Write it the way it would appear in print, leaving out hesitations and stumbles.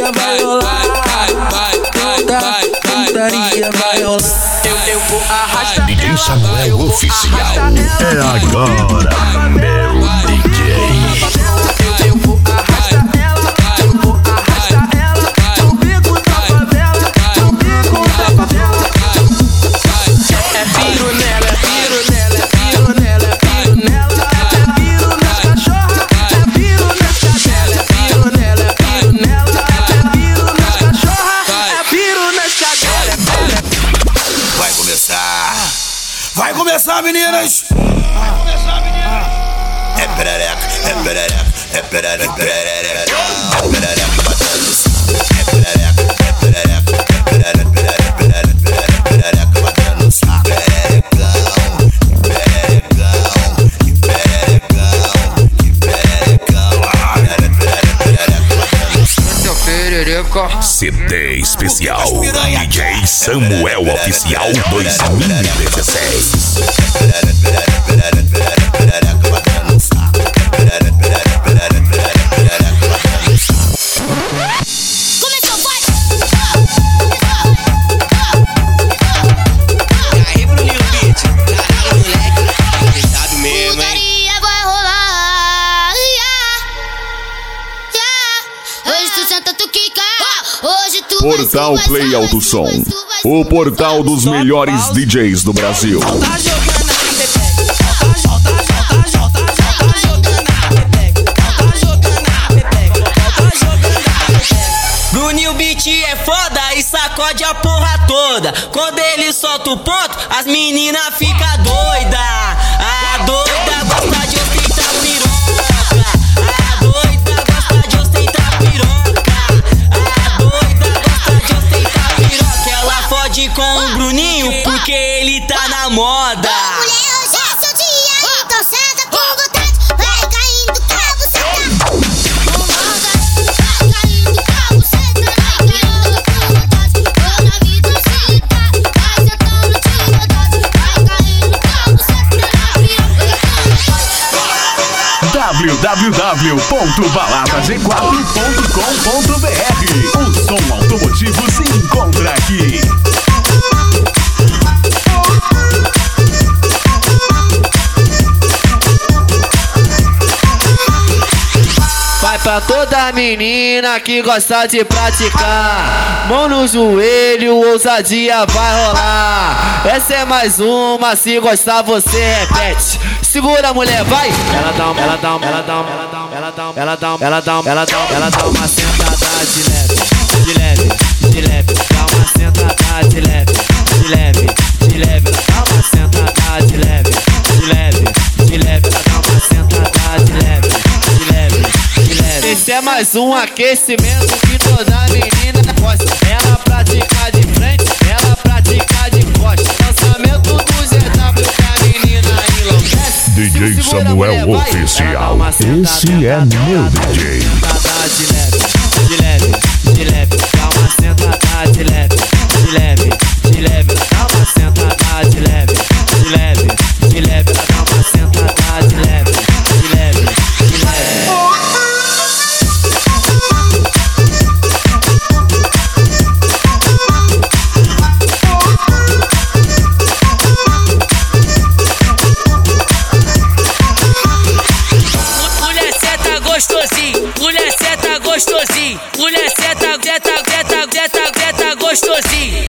putaria vai rolar. Putaria vai rolar. Eu vou arrastar DJ Samuel Oficial. É agora, meu DJ. Eu vou arrastar ela, eu vou arrastar ela pro bico da favela, pro bico da favela. É piro nela, é piro nela, é piro nela, é piro nela. É piro nas cachorras, é piro nas cadelas. É piro nela, é piro nela. É piro nas cachorras, é piro nas cadelas. Vai começar! Vai começar, meninas! É perereca, é perereca, é perereca, é perereca, é perereca batendo saco. É perereca, é perereca, é perereca, perereca, perereca, perereca batendo saco. Pererecão, que pererecão, perereca batendo saco. Esse é o perereca. CD especial DJ Samuel Oficial 2016. Portal Play Alto Som, o portal dos melhores DJs do Brasil. Bruninho Beat é foda e sacode a porra toda. Quando ele solta o ponto, as meninas ficam doida. A doida gosta de ostentar piroca. A doida gosta de ostentar piroca. A doida gosta de ostentar piroca. Ela fode com o Bruninho porque ele tá na moda. www.baladaG4.com.br. O som automotivo se encontra aqui. Vai pra toda menina que gosta de praticar. Mão no joelho, ousadia vai rolar. Essa é mais uma, se gostar você repete. Segura, mulher, vai. Ela dá uma sentada de leve, de leve, de leve. Dá uma sentada de leve, de leve, de leve. Ela dá uma sentada de leve, de leve, de leve. Ela dá uma sentada de leve, de leve, de leve. Esse é mais um aquecimento que toda menina gosta. Ela pratica de frente, ela pratica de costa. Lançamento do ZW que a menina enlouquece. DJ Samuel Oficial. Esse é meu DJ. De leve, de leve, de leve. Dá uma sentada de leve, de leve, de leve. Ela dá uma sentada de leve, de leve, de leve. Ela dá uma sentada de leve, de leve, de leve. Mulher seta gostosinho, mulher seta gostosinho, mulher seta gostosinho.